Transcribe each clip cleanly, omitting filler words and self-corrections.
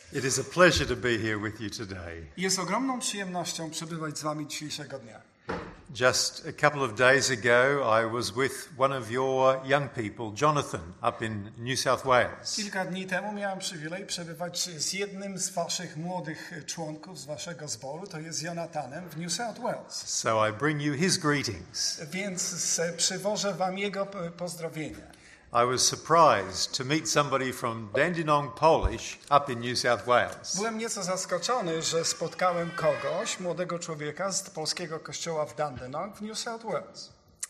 It is a pleasure to be here with you today. Jest ogromną przyjemnością przebywać z wami dzisiejszego dnia. Just a couple of days ago, I was with one of your young people, Jonathan, up in New South Wales. Kilka dni temu miałem przywilej przebywać z jednym z waszych młodych członków z waszego zboru, to jest Jonathanem w New South Wales. So I bring you his greetings. Więc przywożę wam jego pozdrowienia. I was surprised to meet somebody from Dandenong, Polish, up in New South Wales. Byłem nieco zaskoczony, że spotkałem kogoś, młodego człowieka z polskiego kościoła w Dandenong w New South Wales.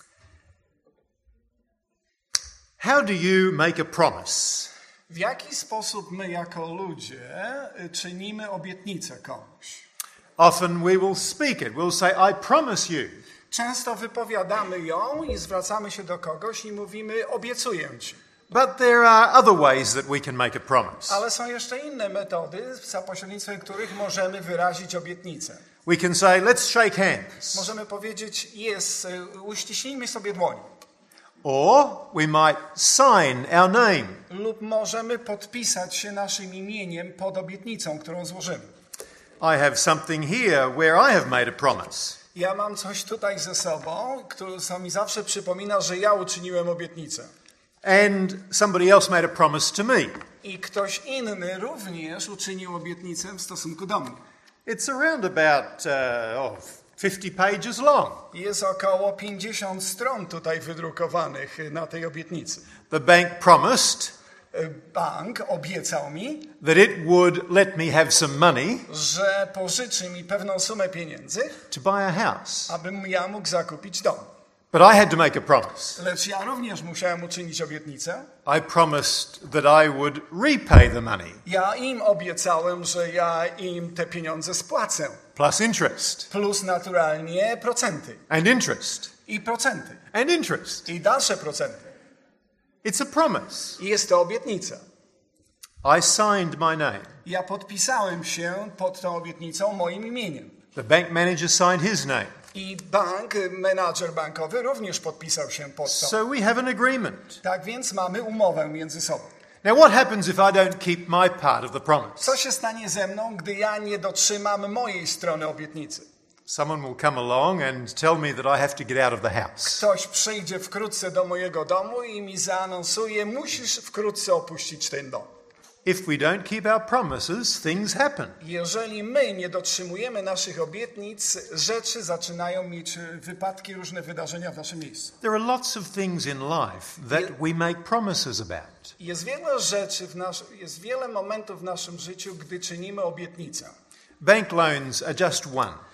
How do you make a promise? W jaki sposób my jako ludzie czynimy obietnicę komuś? Often we will speak it. We'll say, I promise you. Często wypowiadamy ją i zwracamy się do kogoś i mówimy, obiecuję ci. But there are other ways that we can make a promise. Ale są jeszcze inne metody, za pośrednictwem których możemy wyrazić obietnicę. We can say, let's shake hands. Możemy powiedzieć, uściśnijmy sobie dłoń. Or we might sign our name. Lub możemy podpisać się naszym imieniem pod obietnicą, którą złożymy. I have something here where I have made a promise. Ja mam coś tutaj ze sobą, co mi zawsze przypomina, że ja uczyniłem obietnicę. And somebody else made a promise to me. I ktoś inny również uczynił obietnicę w stosunku do mnie. It's around about 50 pages long. Jest około 50 stron tutaj wydrukowanych na tej obietnicy. The bank promised Bank obiecał mi, that it would let me have some money że pożyczy mi pewną sumę pieniędzy, to buy a house. abym ja mógł zakupić dom. But I had to make a promise. Lecz ja również musiałem uczynić obietnicę. I promised that I would repay the money. Ja im obiecałem, że ja im te pieniądze spłacę. Plus interest. Plus naturalnie procenty. And interest. I procenty. And interest. I dalsze procenty. It's a promise. I jest to obietnica. I signed my name. Ja podpisałem się pod tą obietnicą moim imieniem. The bank manager signed his name. I menadżer bankowy również podpisał się pod to. So we have an agreement. Tak więc mamy umowę między sobą. Now what happens if I don't keep my part of the promise? Co się stanie ze mną, gdy ja nie dotrzymam mojej strony obietnicy? Someone will come along and tell me that I have to get out of the house. Ktoś przyjdzie wkrótce do mojego domu i mi zaanonsuje, musisz wkrótce opuścić ten dom. If we don't keep our promises, things happen. Jeżeli my nie dotrzymujemy naszych obietnic, rzeczy zaczynają mieć wypadki, różne wydarzenia w naszym miejscu. There are lots of things in life that we make promises about. Jest wiele rzeczy, jest wiele momentów w naszym życiu, gdy czynimy obietnicę. Bank loans are just one.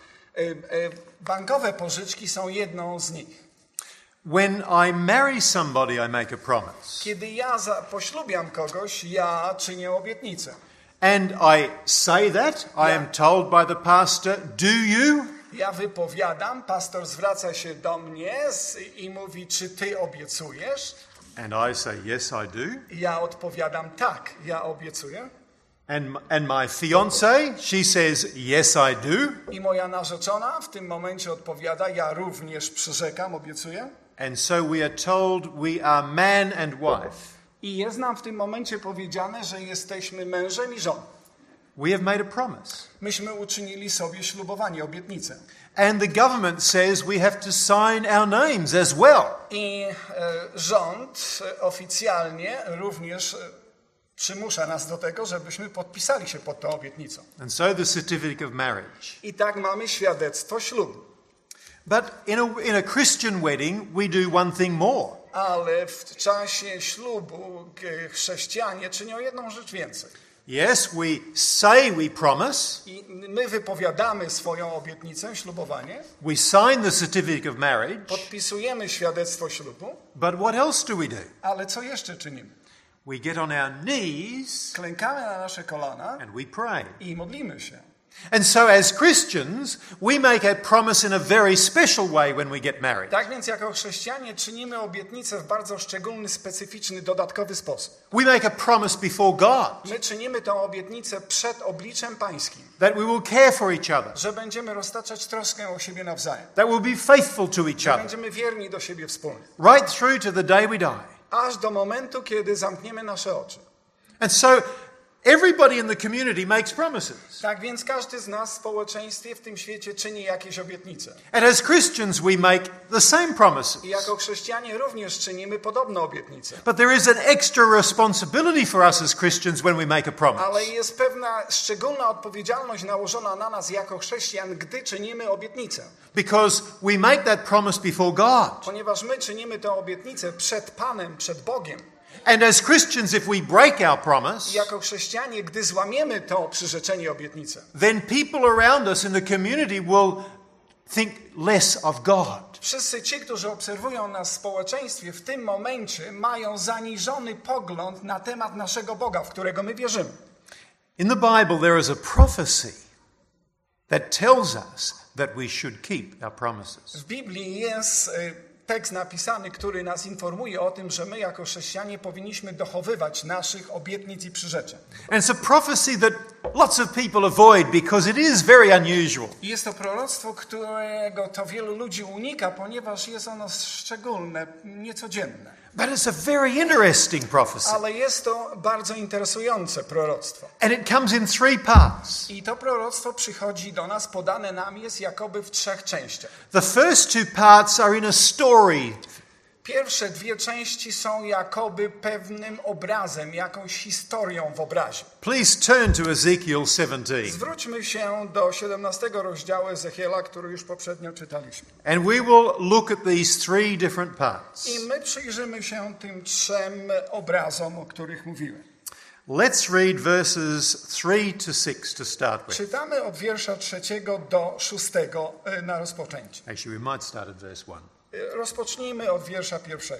Bankowe pożyczki są jedną z nich. When I marry somebody, I make a promise. Kiedy ja poślubiam kogoś, ja czynię obietnicę. And I say that, I am told by the pastor, do you? Ja wypowiadam, pastor zwraca się do mnie i mówi, czy ty obiecujesz? And I say, yes, I do. Ja odpowiadam, tak, ja obiecuję. And my fiancée, she says, yes, I do. I moja narzeczona w tym momencie odpowiada, ja również przyrzekam, obiecuję. And so we are told we are man and wife. I jest nam w tym momencie powiedziane, że jesteśmy mężem i żoną. We have made a promise. Myśmy uczynili sobie ślubowanie, obietnicę. And the government says we have to sign our names as well. I rząd oficjalnie również przymusza nas do tego, żebyśmy podpisali się pod tą obietnicą. And so the certificate of marriage. I tak mamy świadectwo ślubu. But in a Christian wedding, we do one thing more. Ale w czasie ślubu chrześcijanie czynią jedną rzecz więcej. Yes, we say we promise. I my wypowiadamy swoją obietnicę, ślubowanie. We sign the certificate of marriage. Podpisujemy świadectwo ślubu. But what else do we do? Ale co jeszcze czynimy? We get on our knees Klękamy na nasze kolana and we pray. i modlimy się. And so as Christians, we make a promise in a very special way when we get married. Tak więc jako chrześcijanie czynimy obietnicę w bardzo szczególny, specyficzny, dodatkowy sposób. We make a promise before God My czynimy tę obietnicę przed obliczem Pańskim, that we will care for each other, że będziemy roztaczać troskę o siebie nawzajem, that we'll be faithful to each że other, będziemy wierni do siebie wspólnie, right through to the day we die. aż do momentu, kiedy zamkniemy nasze oczy. And so Everybody in the community makes promises. Tak więc każdy z nas w społeczeństwie w tym świecie czyni jakieś obietnice. And as Christians, we make the same promises. I jako chrześcijanie również czynimy podobne obietnice. But there is an extra responsibility for us as Christians when we make a promise. Ale jest pewna szczególna odpowiedzialność nałożona na nas jako chrześcijan, gdy czynimy obietnicę. Because we make that promise before God. Ponieważ my czynimy tę obietnicę przed Panem, przed Bogiem. And as Christians, if we break our promise, I jako chrześcijanie, gdy złamiemy to przyrzeczenie, obietnicę, then people around us in the community will think less of God. wszyscy ci, którzy obserwują nas w społeczeństwie, w tym momencie mają zaniżony pogląd na temat naszego Boga, w którego my wierzymy. In the Bible, there is a prophecy that tells us that we should keep our promises. W Biblii jest tekst napisany, który nas informuje o tym, że my jako chrześcijanie powinniśmy dochowywać naszych obietnic i przyrzeczeń. And it's a prophecy that lots of people avoid because it is very unusual. I jest to proroctwo, którego to wielu ludzi unika, ponieważ jest ono szczególne, niecodzienne. But it's a very interesting prophecy. Ale jest to bardzo interesujące proroctwo. And it comes in 3 parts. I to proroctwo przychodzi do nas, podane nam jest jakoby w 3 częściach. The first 2 parts are in a story. Pierwsze 2 części są jakoby pewnym obrazem, jakąś historią w obrazie. Please turn to Ezekiel 17. Zwróćmy się do 17 rozdziału Ezechiela, który już poprzednio czytaliśmy. And we will look at these 3 different parts. I my przyjrzymy się tym 3 obrazom, o których mówiłem. Let's read verses 3 to 6 to start with. Czytamy od wiersza 3 do 6 na rozpoczęcie. Actually, we might start at verse 1. Rozpocznijmy od wiersza 1.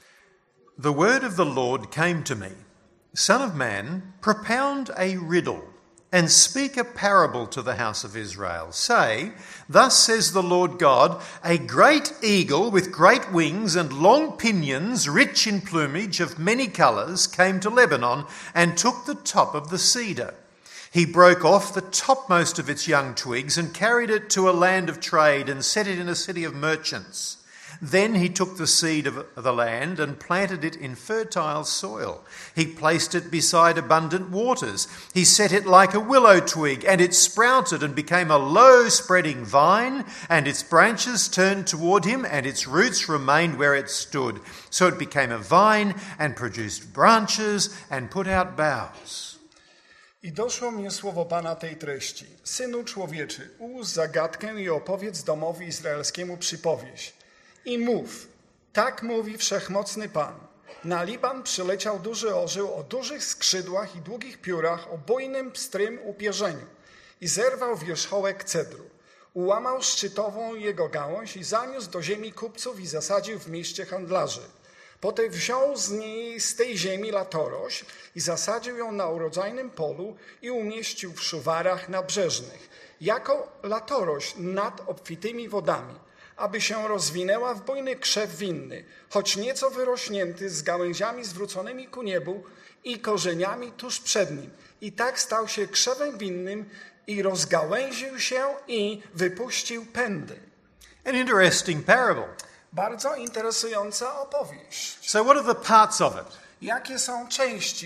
The word of the Lord came to me. Son of man, propound a riddle and speak a parable to the house of Israel. Say, thus says the Lord God, a great eagle with great wings and long pinions, rich in plumage of many colours, came to Lebanon and took the top of the cedar. He broke off the topmost of its young twigs and carried it to a land of trade and set it in a city of merchants. Then he took the seed of the land and planted it in fertile soil. He placed it beside abundant waters. He set it like a willow twig, and it sprouted and became a low-spreading vine, and its branches turned toward him, and its roots remained where it stood. So it became a vine and produced branches and put out boughs. I doszło mnie słowo Pana tej treści. Synu człowieczy, ułóż zagadkę i opowiedz domowi izraelskiemu przypowieść. I mów, tak mówi Wszechmocny Pan. Na Liban przyleciał duży orzeł o dużych skrzydłach i długich piórach, o bujnym, pstrym upierzeniu i zerwał wierzchołek cedru. Ułamał szczytową jego gałąź i zaniósł do ziemi kupców i zasadził w mieście handlarzy. Potem wziął z tej ziemi latorość i zasadził ją na urodzajnym polu i umieścił w szuwarach nabrzeżnych, jako latorość nad obfitymi wodami, aby się rozwinęła w bujny krzew winny, choć nieco wyrośnięty, z gałęziami zwróconymi ku niebu i korzeniami tuż przed nim. I tak stał się krzewem winnym i rozgałęził się i wypuścił pędy. An interesting parable. Bardzo interesująca opowieść. So what are the parts of it? Jakie są części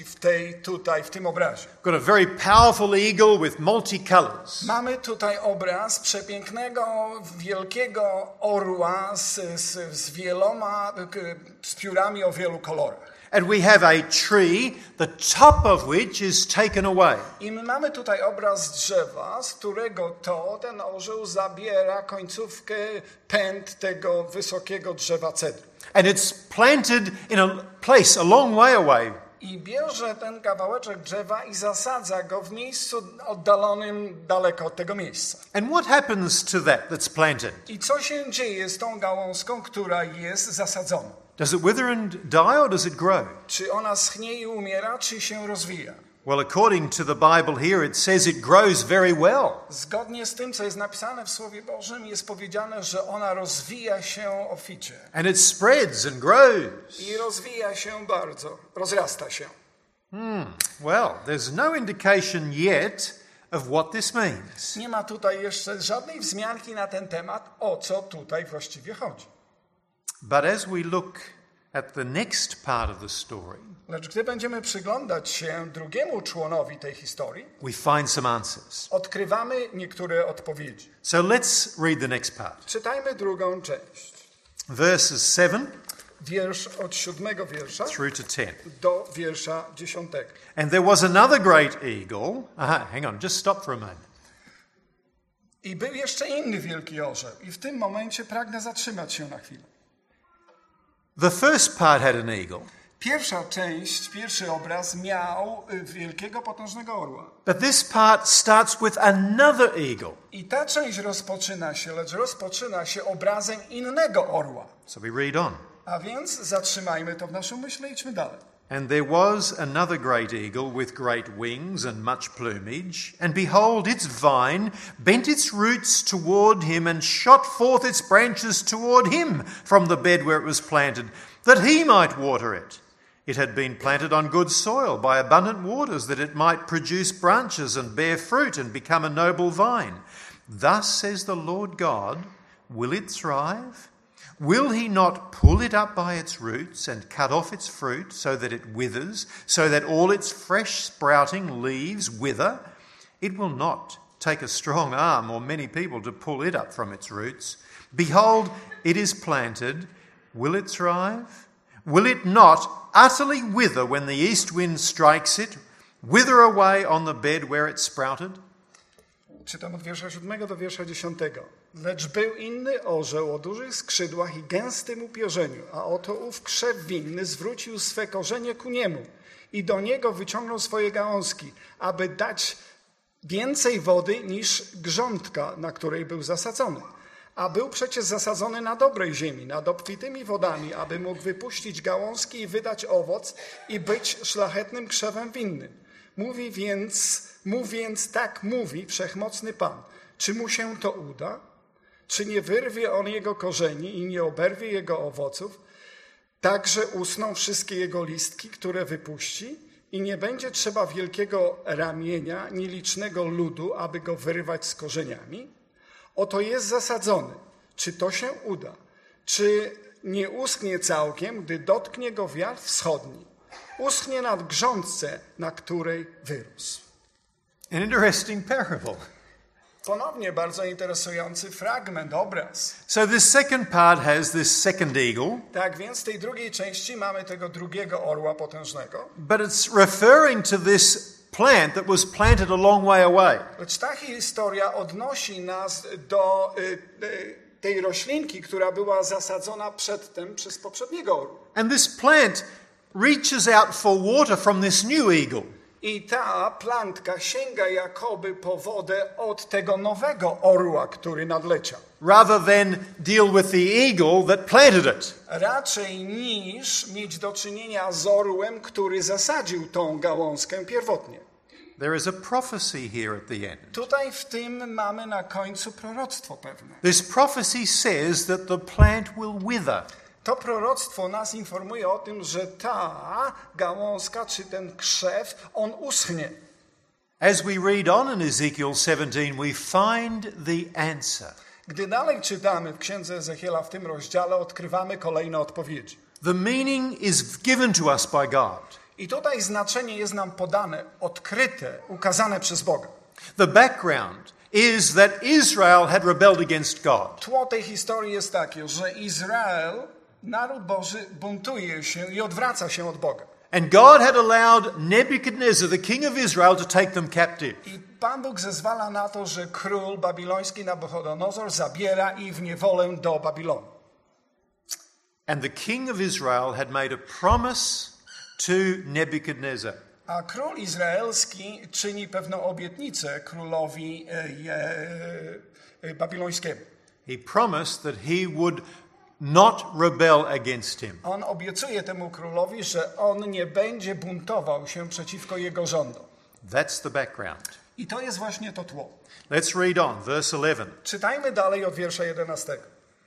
w tym obrazie? Got a very powerful eagle with multicolours. Mamy tutaj obraz przepięknego, wielkiego orła z wieloma z piórami o wielu kolorach. And we have a tree, the top of which is taken away. I my mamy tutaj obraz drzewa, z którego ten orzeł zabiera końcówkę pęd tego wysokiego drzewa cedru. And it's planted in a place a long way away. I bierze ten kawałeczek drzewa i zasadza go w miejscu oddalonym daleko od tego miejsca. And what happens to that that's planted? I co się dzieje z tą gałązką, która jest zasadzona? Does it wither and die or does it grow? Czy ona schnie i umiera, czy się rozwija? Well, according to the Bible here, it says it grows very well. Zgodnie z tym, co jest napisane w Słowie Bożym, jest powiedziane, że ona rozwija się obficie. And it spreads and grows. I rozwija się bardzo, rozrasta się. Well, there's no indication yet of what this means. Nie ma tutaj jeszcze żadnej wzmianki na ten temat, o co tutaj właściwie chodzi. But as we look at the next part of the story, Lecz gdy będziemy przyglądać się drugiemu członowi tej historii, we find some answers. odkrywamy niektóre odpowiedzi. So let's read the next part. Czytajmy drugą część. Verses 7 Wiersz od 7 wiersza through to 10. do wiersza 10. And there was another great eagle. Hang on, just stop for a moment. I był jeszcze inny wielki orzeł. I w tym momencie pragnę zatrzymać się na chwilę. The first part had an eagle, Pierwsza część, pierwszy obraz miał wielkiego, potężnego orła. but this part starts with another eagle. I ta część rozpoczyna się, lecz rozpoczyna się obrazem innego orła. So we read on. A więc zatrzymajmy to w naszym myśle i idźmy dalej. And there was another great eagle with great wings and much plumage, and behold, its vine bent its roots toward him and shot forth its branches toward him from the bed where it was planted, that he might water it. It had been planted on good soil by abundant waters, that it might produce branches and bear fruit and become a noble vine. Thus says the Lord God, will it thrive? Will he not pull it up by its roots and cut off its fruit so that it withers, so that all its fresh sprouting leaves wither? It will not take a strong arm or many people to pull it up from its roots. Behold, it is planted. Will it thrive? Will it not utterly wither when the east wind strikes it, wither away on the bed where it sprouted? Czytam od wiersza 7 do wiersza 10. Lecz był inny orzeł o dużych skrzydłach i gęstym upierzeniu, a oto ów krzew winny zwrócił swe korzenie ku niemu i do niego wyciągnął swoje gałązki, aby dać więcej wody niż grządka, na której był zasadzony. A był przecież zasadzony na dobrej ziemi, nad obfitymi wodami, aby mógł wypuścić gałązki i wydać owoc i być szlachetnym krzewem winnym. Mów więc tak mówi Wszechmocny Pan. Czy mu się to uda? Czy nie wyrwie on jego korzeni i nie oberwie jego owoców? Także usną wszystkie jego listki, które wypuści i nie będzie trzeba wielkiego ramienia, ni licznego ludu, aby go wyrywać z korzeniami? Oto jest zasadzony. Czy to się uda? Czy nie uschnie całkiem, gdy dotknie go wiatr wschodni? Uschnie na grządce, na której wyrósł. An interesting parable. Ponownie bardzo interesujący fragment, obraz. So this second part has this second eagle, Tak więc w tej drugiej części mamy tego drugiego orła potężnego. but it's referring to this plant that was planted a long way away. Lecz ta historia odnosi nas do tej roślinki, która była zasadzona przedtem przez poprzedniego orła. And this plant reaches out for water from this new eagle. I ta plantka sięga jakoby po wodę od tego nowego orła, który nadleciał. Rather than deal with the eagle that planted it. Raczej niż mieć do czynienia z orłem, który zasadził tą gałązkę pierwotnie. There is a prophecy here at the end. Tutaj w tym mamy na końcu proroctwo pewne. This prophecy says that the plant will wither. To proroctwo nas informuje o tym, że ta gałązka czy ten krzew, on uschnie. As we read on in Ezekiel 17, we find the answer. Gdy dalej czytamy w księdze Ezechiela w tym rozdziale, odkrywamy kolejne odpowiedzi. The meaning is given to us by God. I tutaj znaczenie jest nam podane, odkryte, ukazane przez Boga. The background is that Israel had rebelled against God. Tło tej historii jest takie, że Izrael, naród Boży, buntuje się i odwraca się od Boga. And God had allowed Nebuchadnezzar, the king of Israel, to take them captive. I Pan Bóg zezwala na to, że król babiloński Nabuchodonozor zabiera ich w niewolę do Babilonu. And the king of Israel had made a promise to Nebuchadnezzar. A król izraelski czyni pewną obietnicę królowi babilońskiemu. He promised that he would not rebel against him. On obiecuje temu królowi, że on nie będzie buntował się przeciwko jego rządom. That's the background. I to jest właśnie to tło. Let's read on, verse 11. Czytajmy dalej od wiersza 11.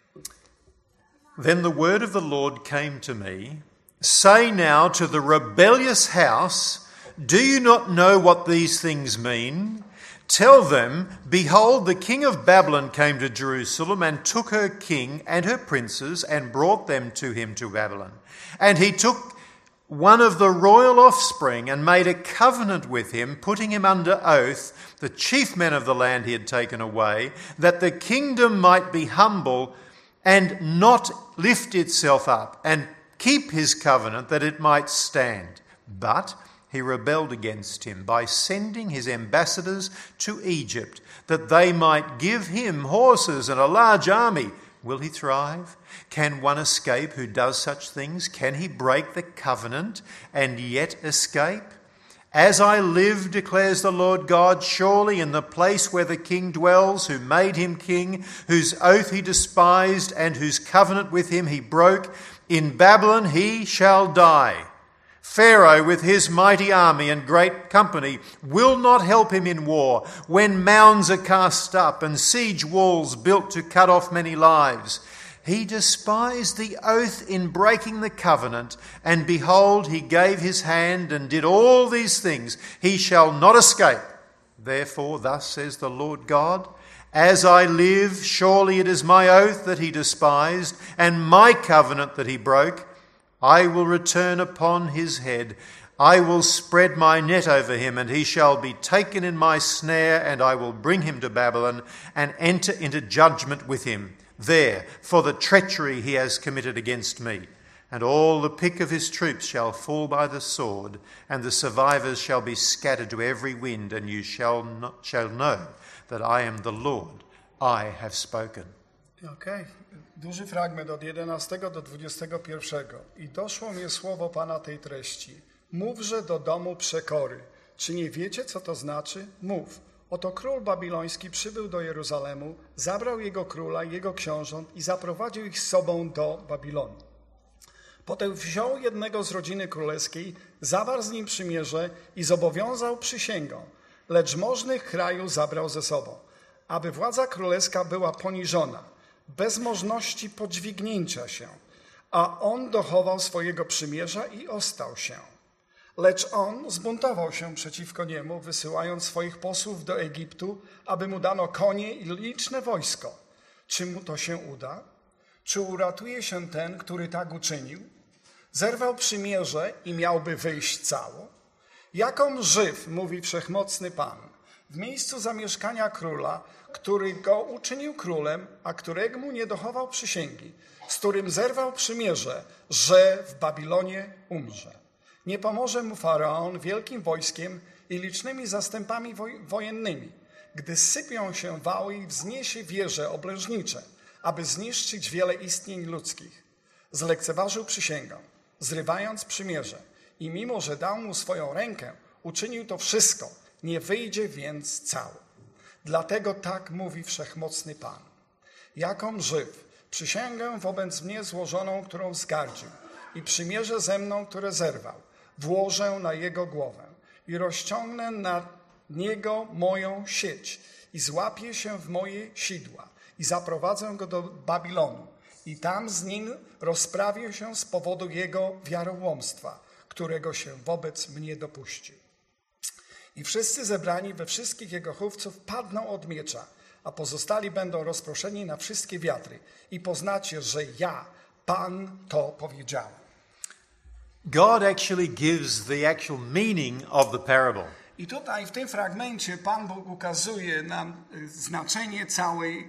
Then the word of the Lord came to me, say now to the rebellious house, do you not know what these things mean? Tell them, behold, the king of Babylon came to Jerusalem and took her king and her princes and brought them to him to Babylon. And he took one of the royal offspring and made a covenant with him, putting him under oath, the chief men of the land he had taken away, that the kingdom might be humble and not lift itself up, and keep his covenant that it might stand. But he rebelled against him by sending his ambassadors to Egypt, that they might give him horses and a large army. Will he thrive? Can one escape who does such things? Can he break the covenant and yet escape? As I live, declares the Lord God, surely in the place where the king dwells, who made him king, whose oath he despised and whose covenant with him he broke, in Babylon he shall die. Pharaoh with his mighty army and great company will not help him in war, when mounds are cast up and siege walls built to cut off many lives. He despised the oath in breaking the covenant, and behold, he gave his hand and did all these things. He shall not escape. Therefore, thus says the Lord God, as I live, surely it is my oath that he despised, and my covenant that he broke. I will return upon his head. I will spread my net over him, and he shall be taken in my snare, and I will bring him to Babylon and enter into judgment with him there for the treachery he has committed against me. And all the pick of his troops shall fall by the sword, and the survivors shall be scattered to every wind, and you shall know that I am the Lord. I have spoken. Okej. Duży fragment od 11 do 21. I doszło mnie słowo Pana tej treści. Mówże do domu przekory. Czy nie wiecie, co to znaczy? Mów. Oto król babiloński przybył do Jeruzalemu, zabrał jego króla i jego książąt i zaprowadził ich z sobą do Babilonu. Potem wziął jednego z rodziny królewskiej, zawarł z nim przymierze i zobowiązał przysięgą, lecz możnych kraju zabrał ze sobą, aby władza królewska była poniżona, bez możności podźwignięcia się, a on dochował swojego przymierza i ostał się. Lecz on zbuntował się przeciwko niemu, wysyłając swoich posłów do Egiptu, aby mu dano konie i liczne wojsko. Czy mu to się uda? Czy uratuje się ten, który tak uczynił? Zerwał przymierze i miałby wyjść cało? Jaką żyw, mówi Wszechmocny Pan, w miejscu zamieszkania króla, który go uczynił królem, a którego mu nie dochował przysięgi, z którym zerwał przymierze, że w Babilonie umrze. Nie pomoże mu Faraon wielkim wojskiem i licznymi zastępami wojennymi, gdy sypią się wały i wzniesie wieże oblężnicze, aby zniszczyć wiele istnień ludzkich. Zlekceważył przysięgę, zrywając przymierze i mimo, że dał mu swoją rękę, uczynił to wszystko, nie wyjdzie więc cały. Dlatego tak mówi Wszechmocny Pan. Jaką żyw, przysięgę wobec mnie złożoną, którą zgardził, i przymierze ze mną, które zerwał, włożę na jego głowę i rozciągnę na niego moją sieć i złapię się w moje sidła i zaprowadzę go do Babilonu i tam z nim rozprawię się z powodu jego wiarołomstwa, którego się wobec mnie dopuścił. I wszyscy zebrani we wszystkich jego chówców padną od miecza, a pozostali będą rozproszeni na wszystkie wiatry. I poznacie, że ja, Pan, to powiedziałem. God actually gives the actual meaning of the parable. I tutaj w tym fragmencie Pan Bóg ukazuje nam znaczenie całej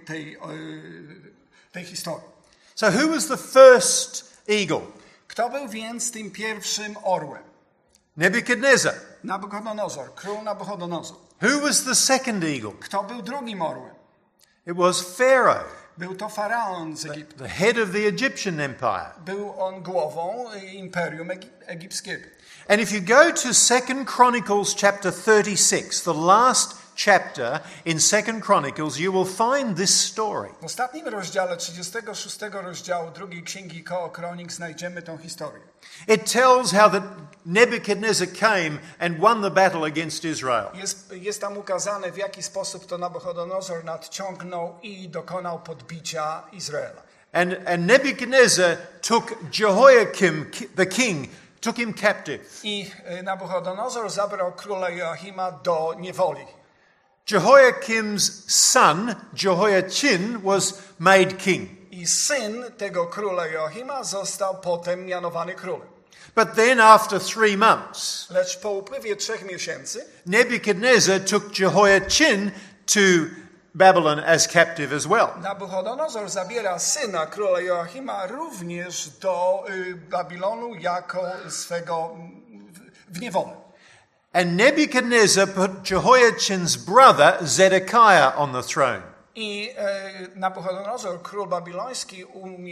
tej historii. So who was the first eagle? Kto był więc tym pierwszym orłem? Nebuchadnezzar. Nabuchodonozor, król Nabuchodonozor. Who was the second eagle? Kto był drugim orłem? It was Pharaoh, Był to faraon z Egiptu. the head of the Egyptian empire. Był on głową imperium egipskiego. And if you go to 2 Chronicles chapter 36, the last chapter in 2 Chronicles, you will find this story. W ostatnim rozdziale 36 rozdziału drugiej księgi Kronik znajdziemy tę historię. It tells how that Nebuchadnezzar came and won the battle against Israel. Jest tam ukazane, w jaki sposób to Nabuchodonozor nadciągnął i dokonał podbicia Izraela. And Nebuchadnezzar took Jehoiakim, the king, took him captive. I Nabuchodonozor zabrał króla Joachima do niewoli. Jehoiakim's son, Jehoiachin, was made king. I syn tego króla Joachima został potem mianowany królem. But then after 3 months, Lecz po upływie 3 miesięcy Nebuchadnezzar took Jehoiachin to Babylon as captive as well. Nabuchodonozor zabiera syna króla Joachima również do Babilonu jako swego w niewolę. And Nebuchadnezzar put Jehoiachin's brother Zedekiah on the throne. I Nabuchodonozor, król babiloński,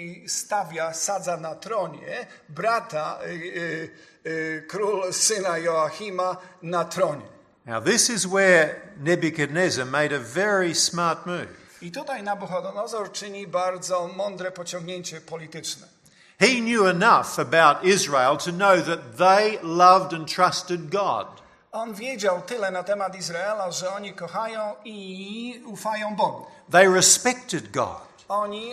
sadza na tronie brata, król syna Joachima na tronie. Now this is where Nebuchadnezzar made a very smart move. I tutaj Nabuchodonozor czyni bardzo mądre pociągnięcie polityczne. He knew enough about Israel to know that they loved and trusted God. On wiedział tyle na temat Izraela, że oni kochają i ufają Bogu. They respected God. Oni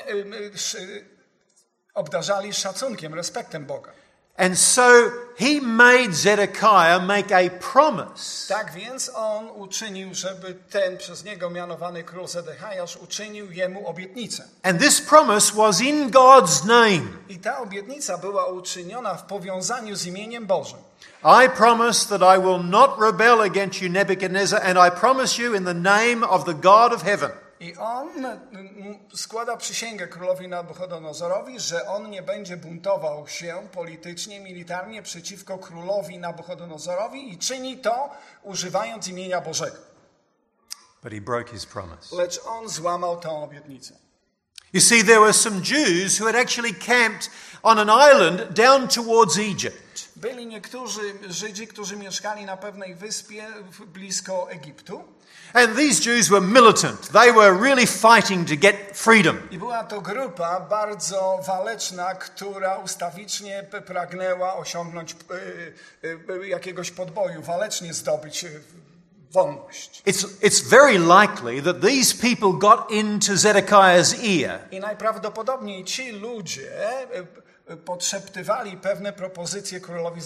obdarzali szacunkiem, respektem Boga. And so he made Zedekiah make a promise. Tak więc on uczynił, żeby ten przez niego mianowany król Zedekiasz uczynił jemu obietnicę. And this promise was in God's name. I ta obietnica była uczyniona w powiązaniu z imieniem Bożym. I promise that I will not rebel against you, Nebuchadnezzar, and I promise you in the name of the God of heaven. I on składa przysięgę królowi Nabuchodonozorowi, że on nie będzie buntował się politycznie, militarnie przeciwko królowi Nabuchodonozorowi i czyni to używając imienia Bożego. But he broke his promise. Lecz on złamał tę obietnicę. You see, there were some Jews who had actually camped on an island down towards Egypt. Byli niektórzy Żydzi, którzy mieszkali na pewnej wyspie blisko Egiptu. And these Jews were militant. They were really fighting to get freedom. I była to grupa bardzo waleczna, która ustawicznie pragnęła osiągnąć jakiegoś podboju, walecznie zdobyć wolność. It's very likely that these people got into Zedekiah's ear. I najprawdopodobniej ci ludzie podszeptywali pewne propozycje królowi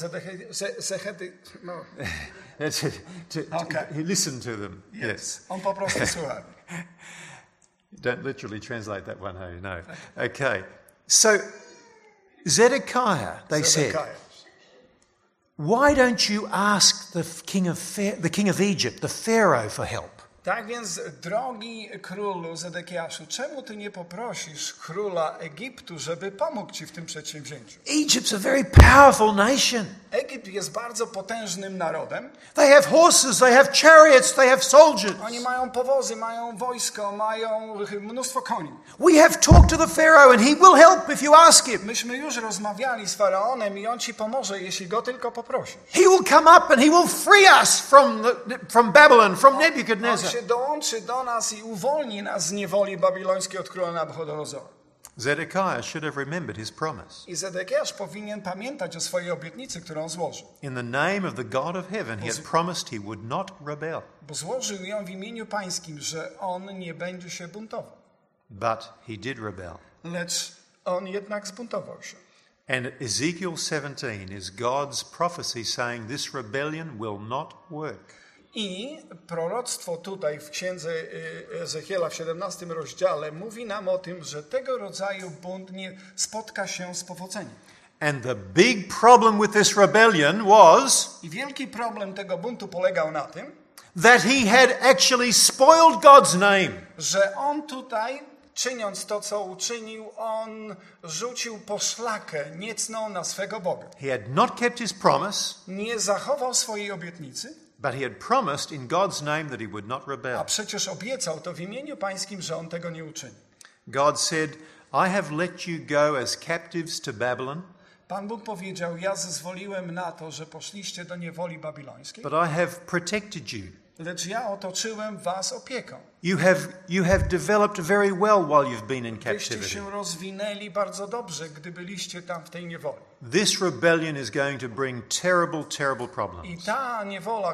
He listened to them. Yes. On po prostu słuchał. Don't literally translate that one, hey? No. Okay. So Zedekiah, they said, why don't you ask the king of Egypt, the Pharaoh, for help? Tak więc, drogi królu Zedekiaszu, czemu ty nie poprosisz króla Egiptu, żeby pomógł ci w tym przedsięwzięciu? Egypt's a very powerful nation. Egipt jest bardzo potężnym narodem. They have horses, they have chariots, they have soldiers. Oni mają powozy, mają wojsko, mają mnóstwo koni. We have talked to the Pharaoh and he will help if you ask him. Myśmy już rozmawiali z Faraonem i on ci pomoże, jeśli go tylko poprosisz. He will come up and he will free us from Babylon, from Nebuchadnezzar. On się dołączy do nas i uwolni nas z niewoli babilońskiej od króla Nabuchodonozora. Zedekiah should have remembered his promise. I Zedekiasz powinien pamiętać o swojej obietnicy, którą złożył. In the name of the God of heaven, he had promised he would not rebel. Bo złożył ją w imieniu pańskim, że on nie będzie się buntował. But he did rebel. Lecz on jednak zbuntował się. And Ezekiel 17 is God's prophecy saying this rebellion will not work. I proroctwo tutaj w księdze Ezechiela w 17 rozdziale mówi nam o tym, że tego rodzaju bunt nie spotka się z powodzeniem. And the big problem with this rebellion was I wielki problem tego buntu polegał na tym, that he had actually spoiled God's name. Że on tutaj, czyniąc to, co uczynił, on rzucił poszlakę niecną na swego Boga. He had not kept his promise. Nie zachował swojej obietnicy. But he had promised in God's name that he would not A rebel. przecież obiecał to w imieniu pańskim, że on tego nie uczyni. God said, I have let you go as captives to Babylon, Pan Bóg powiedział, ja zezwoliłem na to, że poszliście do niewoli babilońskiej, but I have protected you. lecz ja otoczyłem was opieką. You have developed very well while you've been in Wyście captivity. się rozwinęli bardzo dobrze, gdy byliście tam w tej niewoli. This rebellion is going to bring terrible, terrible I problems. ta niewola,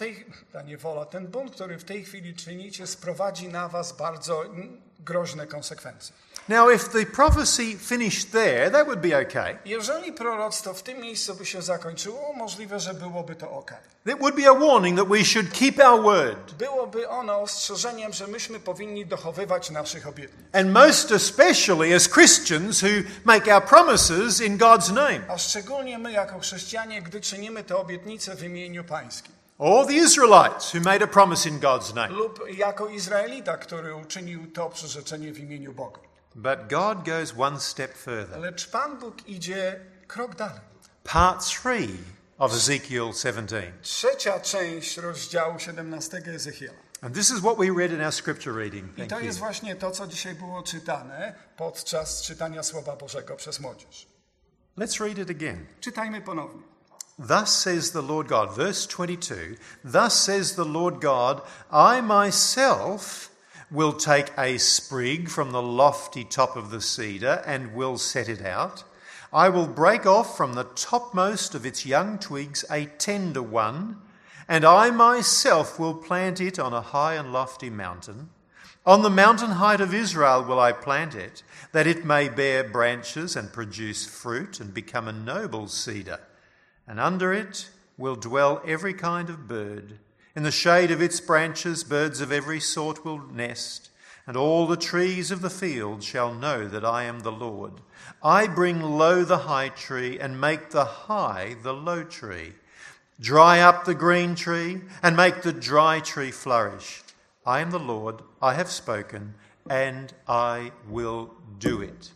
ten bunt, który w tej chwili czynicie, sprowadzi na was bardzo groźne konsekwencje. Now, if the prophecy finished there, that would be okay. Jeżeli proroctwo w tym miejscu by się zakończyło, możliwe, że byłoby to ok. It would be a warning that we should keep our word. Byłoby ono ostrzeżeniem, że myśmy powinni dochowywać naszych obietnic. And most especially as Christians who make our promises in God's name. A szczególnie my jako chrześcijanie, gdy czynimy te obietnice w imieniu Pańskim. Or the Israelites who made a promise in God's name. Lub jako Izraelita, który uczynił to przyrzeczenie w imieniu Boga. But God goes one step further. Lecz Pan Bóg idzie krok dalej. Part 3 of Ezekiel 17. Trzecia część rozdziału 17 Ezechiela. And this is what we read in our scripture reading. I Thank to you. jest właśnie to, co dzisiaj było czytane podczas czytania Słowa Bożego przez młodzież. Let's read it again. Czytajmy ponownie. Thus says the Lord God, verse 22, thus says the Lord God, I myself will take a sprig from the lofty top of the cedar and will set it out. I will break off from the topmost of its young twigs a tender one, and I myself will plant it on a high and lofty mountain. On the mountain height of Israel will I plant it, that it may bear branches and produce fruit and become a noble cedar. And under it will dwell every kind of bird. In the shade of its branches birds of every sort will nest, and all the trees of the field shall know that I am the Lord. I bring low the high tree and make the high the low tree. Dry up the green tree and make the dry tree flourish. I am the Lord, I have spoken, and I will do it.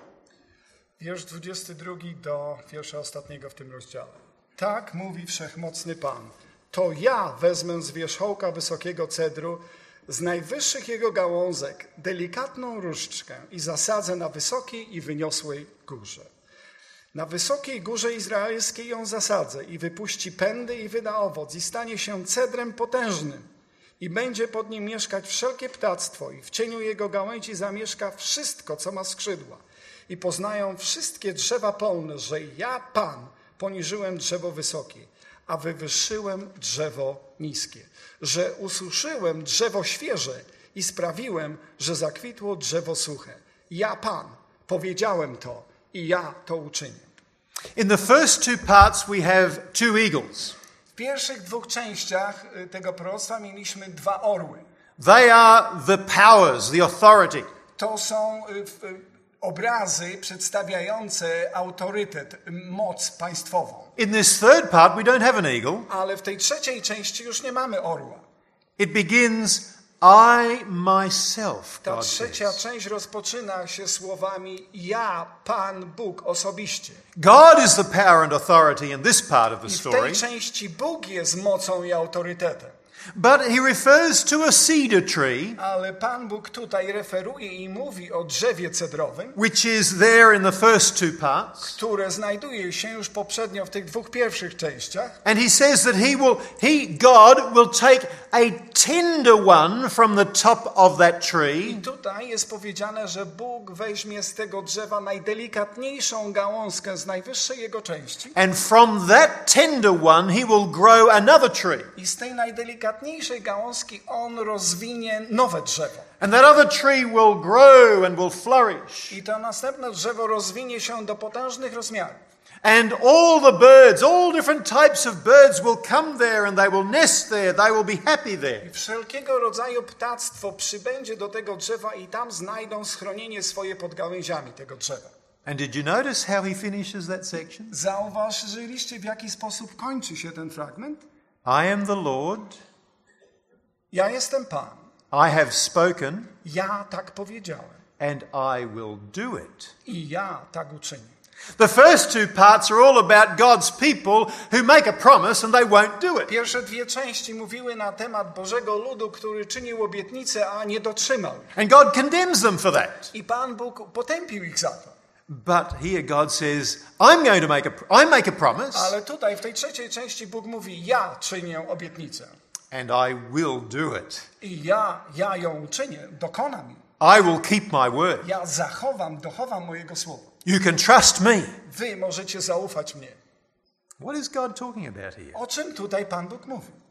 Wiersz 22 do wiersza ostatniego w tym rozdziale. Tak mówi Wszechmocny Pan. To ja wezmę z wierzchołka wysokiego cedru, z najwyższych jego gałązek, delikatną różdżkę i zasadzę na wysokiej i wyniosłej górze. Na wysokiej górze izraelskiej ją zasadzę i wypuści pędy i wyda owoc i stanie się cedrem potężnym. I będzie pod nim mieszkać wszelkie ptactwo i w cieniu jego gałęzi zamieszka wszystko, co ma skrzydła. I poznają wszystkie drzewa polne, że ja, Pan, poniżyłem drzewo wysokie, a wywyższyłem drzewo niskie, że ususzyłem drzewo świeże i sprawiłem, że zakwitło drzewo suche. Ja, Pan, powiedziałem to i ja to uczynię. In the first two parts we have two eagles. W pierwszych dwóch częściach tego proroctwa mieliśmy dwa orły. They are the powers, the authority. To są obrazy przedstawiające autorytet, moc państwową. In this third part we don't have an eagle. Ale w tej trzeciej części już nie mamy orła. It begins, I myself, Ta God trzecia says. część rozpoczyna się słowami ja, Pan Bóg osobiście. God is the power and authority in this part of the I w story. tej części Bóg jest mocą i autorytetem. But he refers to a cedar tree, Ale Pan Bóg tutaj referuje i mówi o drzewie cedrowym, which is there in the first two parts. które znajduje się już poprzednio w tych dwóch pierwszych częściach. And he says that God will take a tender one from the top of that I tree tutaj jest powiedziane, że Bóg weźmie z tego drzewa najdelikatniejszą gałązkę z najwyższej jego części and from that tender one he will grow another tree. i z tej najdelikatniejszej gałązki on rozwinie nowe drzewo. And that other tree will grow and will flourish. I to następne drzewo rozwinie się do potężnych rozmiarów. And all the birds, all different types of birds will come there and they will nest there. They will be happy there. I wszelkiego rodzaju ptactwo przybędzie do tego drzewa i tam znajdą schronienie swoje pod gałęziami tego drzewa. And did you notice how he finishes that section? Zauważyliście, w jaki sposób kończy się ten fragment? I am the Lord. Ja jestem Pan. I have spoken Ja tak powiedziałem. and I will do it. I ja tak uczynię. The first two parts are all about God's people who make a promise and they won't do it. Pierwsze dwie części mówiły na temat Bożego ludu, który czynił obietnicę, a nie dotrzymał. And God condemns them for that. I Pan Bóg potępił ich za to. But here God says, I make a promise Ale tutaj w tej trzeciej części Bóg mówi, ja czynię obietnicę. and I will do it. I ja ją uczynię, dokonam. I will keep my word. Ja dochowam mojego słowa. You can trust me. Wy możecie zaufać mnie. What is God talking about here? O czym tutaj Pan Bóg mówi?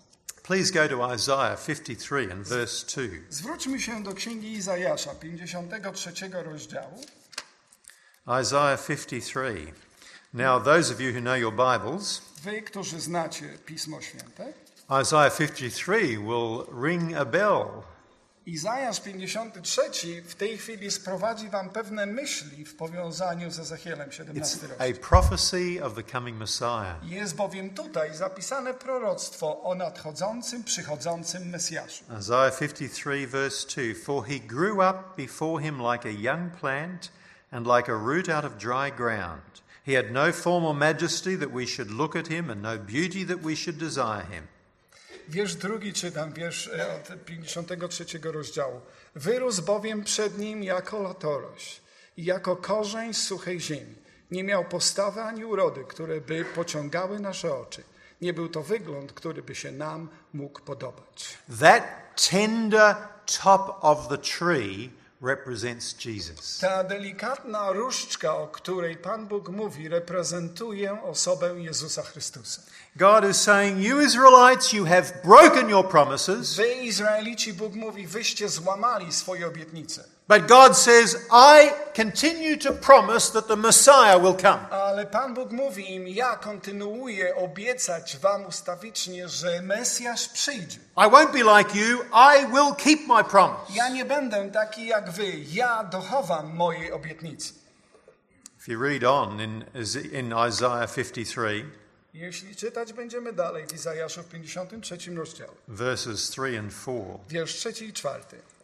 Please go to Isaiah 53 and verse 2. Zwróćmy się do Księgi Izajasza, 53 rozdziału. Isaiah 53. Now, those of you who know your Bibles, Wy, którzy znacie Pismo Święte, Isaiah 53 will ring a bell. Izajasz 53 w tej chwili sprowadzi wam pewne myśli w powiązaniu z Ezechielem 17 It's rozdział. a prophecy of the coming Messiah. Jest bowiem tutaj zapisane proroctwo o nadchodzącym, przychodzącym Mesjaszu. Isaiah 53 verse 2. For he grew up before him like a young plant and like a root out of dry ground. He had no form or majesty that we should look at him and no beauty that we should desire him. Wiersz drugi czytam, wiersz od 53 rozdziału. Wyrósł bowiem przed nim jako latorość i jako korzeń z suchej ziemi. Nie miał postawy ani urody, które by pociągały nasze oczy. Nie był to wygląd, który by się nam mógł podobać. That tender top of the tree represents Jesus. Ta delikatna różdżka, o której Pan Bóg mówi, reprezentuje osobę Jezusa Chrystusa. God is saying, you Israelites, you have broken your promises. Wy, Izraelici, Bóg mówi, wyście złamali swoje obietnice. But God says, I continue to promise that the Messiah will come. Ale Pan Bóg mówi im, ja kontynuuję obiecać wam ustawicznie, że Mesjasz przyjdzie. I won't be like you. I will keep my promise. Ja nie będę taki jak wy, ja dochowam mojej obietnicy. If you read on in Isaiah 53, Jeśli czytać będziemy dalej w Izajaszu w 53 rozdziale, verses 3 and 4, wiersz 3 i 4.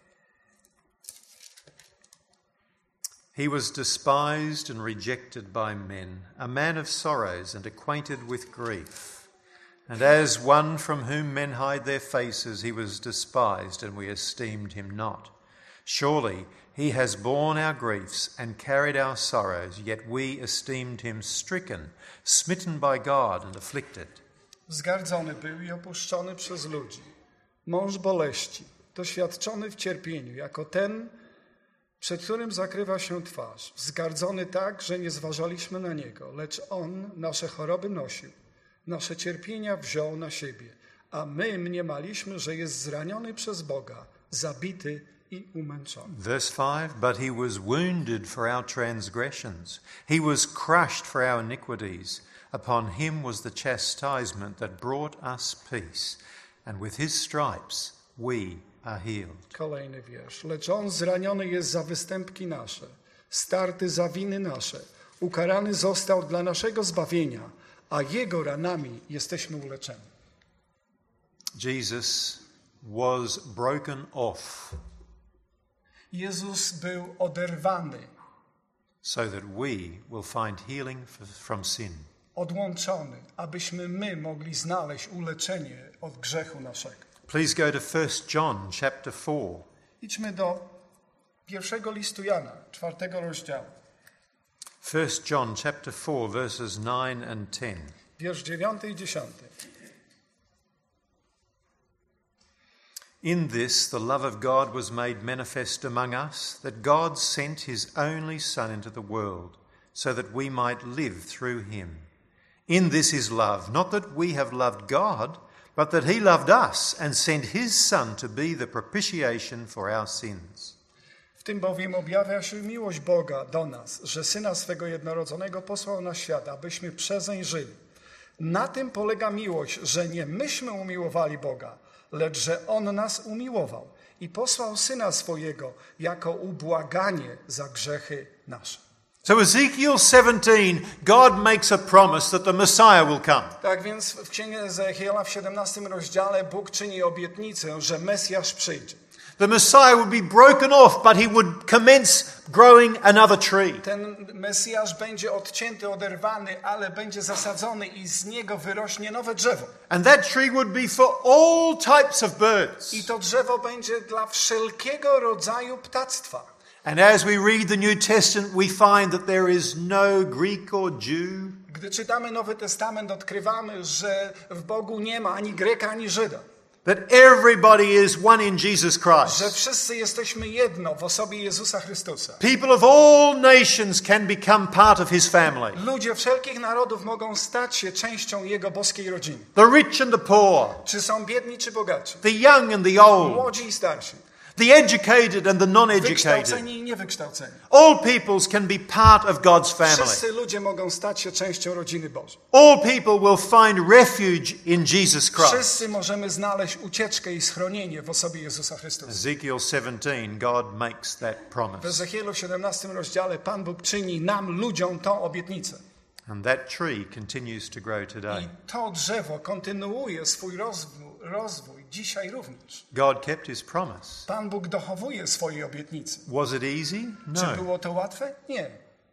he was despised and rejected by men, a man of sorrows and acquainted with grief. And as one from whom men hide their faces, he was despised, and we esteemed him not. Surely he has borne our griefs and carried our sorrows, yet we esteemed him stricken, smitten by God and afflicted. Wzgardzony był i opuszczony przez ludzi. Mąż boleści, doświadczony w cierpieniu, jako ten, przed którym zakrywa się twarz. Wzgardzony tak, że nie zważaliśmy na niego, lecz on nasze choroby nosił, nasze cierpienia wziął na siebie, a my mniemaliśmy, że jest zraniony przez Boga, zabity i umęczony. Verse 5, but he was wounded for our transgressions. He was crushed for our iniquities. Upon him was the chastisement that brought us peace, and with his stripes we are healed. Kolejny wiersz. Lecz on zraniony jest za występki nasze, starty za winy nasze, ukarany został dla naszego zbawienia, a jego ranami jesteśmy uleczeni. Jesus was broken off Jezus był oderwany, so that we will find healing from sin. odłączony, abyśmy my mogli znaleźć uleczenie od grzechu naszego. Please go to 1 John chapter 4. Idźmy do pierwszego listu Jana, 4 rozdziału, 1 John chapter 4 verses 9 and 10. wiersz 9 i 10. In this the love of God was made manifest among us, that God sent his only Son into the world, so that we might live through him. In this is love, not that we have loved God, but that he loved us and sent his Son to be the propitiation for our sins. W tym bowiem objawia się miłość Boga do nas, że Syna swego jednorodzonego posłał na świat, abyśmy przezeń żyli. Na tym polega miłość, że nie myśmy umiłowali Boga, lecz że On nas umiłował i posłał Syna swojego jako ubłaganie za grzechy nasze. So Ezekiel 17, God makes a promise that the Messiah will come. Tak więc w Księdze Ezechiela w 17 rozdziale Bóg czyni obietnicę, że Mesjasz przyjdzie. The Messiah would be broken off, but he would commence growing another tree. Ten Mesjasz będzie odcięty, oderwany, ale będzie zasadzony i z niego wyrośnie nowe drzewo. And that tree would be for all types of birds. I to drzewo będzie dla wszelkiego rodzaju ptactwa. And as we read the New Testament, we find that there is no Greek or Jew. Gdy czytamy Nowy Testament, odkrywamy, że w Bogu nie ma ani Greka, ani Żyda. That everybody is one in Jesus że Christ. wszyscy jesteśmy jedno w osobie Jezusa Chrystusa. People of all nations can become part of His family. Ludzie wszelkich narodów mogą stać się częścią Jego boskiej rodziny. The rich and the poor, Czy są biedni, czy bogaci. the young and the old, Młodzi i starsi. the educated and the non-educated. Wykształceni i niewykształceni. All peoples can be part of God's family. Wszyscy ludzie mogą stać się częścią rodziny Bożej. All people will find refuge in Jesus Christ. Wszyscy możemy znaleźć ucieczkę i schronienie w osobie Jezusa Chrystusa. Ezekiel 17, God makes that W promise. Ezechielu 17 rozdziale Pan Bóg czyni nam, ludziom, tą obietnicę. And that tree continues to grow today. I to drzewo kontynuuje swój rozwój dzisiaj również. God kept His promise. Pan Bóg dochowuje swojej obietnicy. Was it easy? Czy No. było to łatwe? Nie.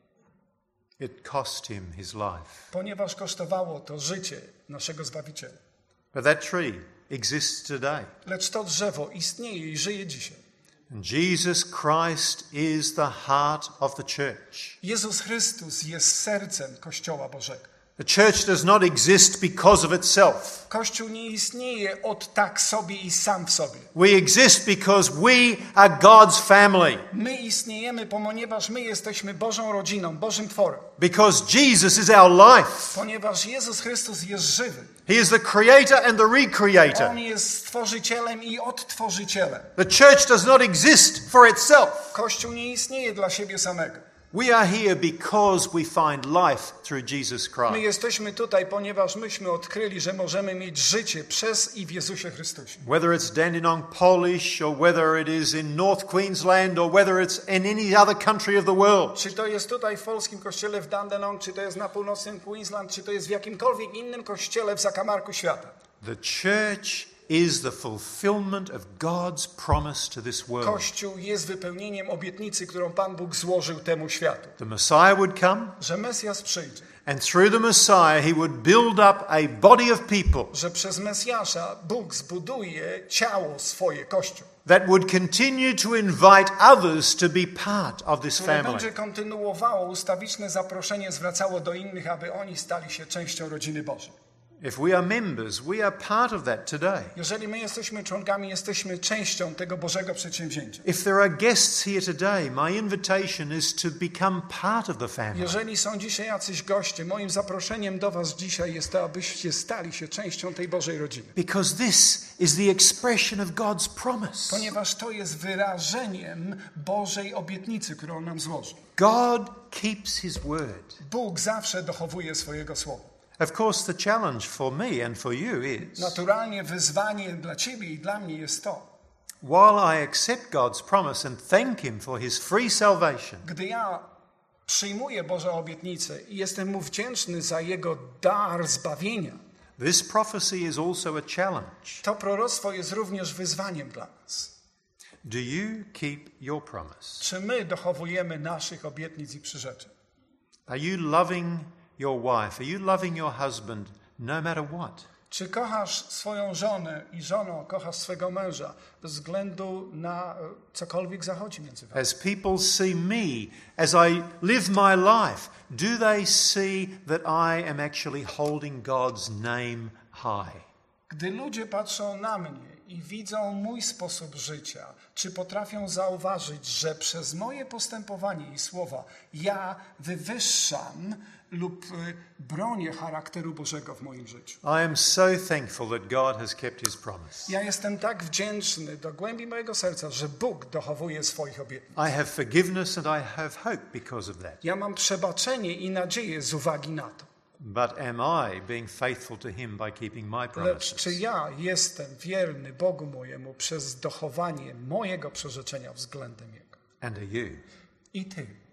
It cost Him His life. Ponieważ kosztowało to życie naszego Zbawiciela. But that tree exists today. Lecz to drzewo istnieje i żyje dzisiaj. And Jesus Christ is the heart of the church. Jezus Chrystus jest sercem Kościoła Bożego. The church does not exist because of itself. Kościół nie istnieje od tak sobie i sam w sobie. We exist because we are God's family. My istniejemy, ponieważ my jesteśmy Bożą rodziną, Bożym tworem. Because Jesus is our life. Ponieważ Jezus Chrystus jest żywy. He is the creator and the recreator. On jest stworzycielem i odtworzycielem. The church does not exist for itself. Kościół nie istnieje dla siebie samego. We are here because we find life through Jesus My Christ. jesteśmy tutaj, ponieważ myśmy odkryli, że możemy mieć życie przez i w Jezusie Chrystusie. Whether it's Dandenong Polish or whether it is in North Queensland or whether it's in any other country of the world. Czy to jest tutaj w polskim kościele w Dandenong, czy to jest na północnym Queensland, czy to jest w jakimkolwiek innym kościele w zakamarku świata. The church is the fulfillment of God's promise to this world. Kościół jest wypełnieniem obietnicy, którą Pan Bóg złożył temu światu. The Messiah would come, Że Mesjasz przyjdzie. and through the Messiah he would build up a body of people Że przez Mesjasza Bóg zbuduje ciało swoje, Kościół. that would continue to invite others to be part of this Które family. będzie kontynuowało ustawiczne zaproszenie, zwracało do innych, aby oni stali się częścią rodziny Bożej. If we are members, we are part of that today. Jeżeli my jesteśmy członkami, jesteśmy częścią tego Bożego przedsięwzięcia. If there are guests here today, my invitation is to become part of the family. Jeżeli są dzisiaj jacyś goście, moim zaproszeniem do was dzisiaj jest to, abyście stali się częścią tej Bożej rodziny. Because this is the expression of God's promise. Ponieważ to jest wyrażeniem Bożej obietnicy, którą on nam złożył. God keeps His word. Bóg zawsze dochowuje swojego słowa. Of course, the challenge for me and for you is, Naturalnie wyzwanie dla ciebie i dla mnie jest to, while I accept God's promise and thank Him for His free salvation, gdy ja przyjmuję Bożą obietnicę i jestem Mu wdzięczny za Jego dar zbawienia, this prophecy is also a challenge. to proroctwo jest również wyzwaniem dla nas. Do you keep your promise? Czy my dochowujemy naszych obietnic i przyrzeczeń? Are you loving your wife? Are you loving your husband no matter what? Czy kochasz swoją żonę i żono kochasz swego męża bez względu na cokolwiek zachodzi między wami? As people see me, as I live my life, do they see that I am actually holding God's name high? Gdy ludzie patrzą na mnie i widzą mój sposób życia, czy potrafią zauważyć, że przez moje postępowanie i słowa ja wywyższam lub bronię charakteru Bożego w moim życiu? I am so thankful that God has kept His promise. Ja jestem tak wdzięczny do głębi mojego serca, że Bóg dochowuje swoich obietnic. I have forgiveness and I have hope because of that. Ja mam przebaczenie i nadzieję z uwagi na to. But am I being faithful to Him by keeping my Lecz promises? czy ja jestem wierny Bogu mojemu przez dochowanie mojego przyrzeczenia względem Jego? And are you? I ty.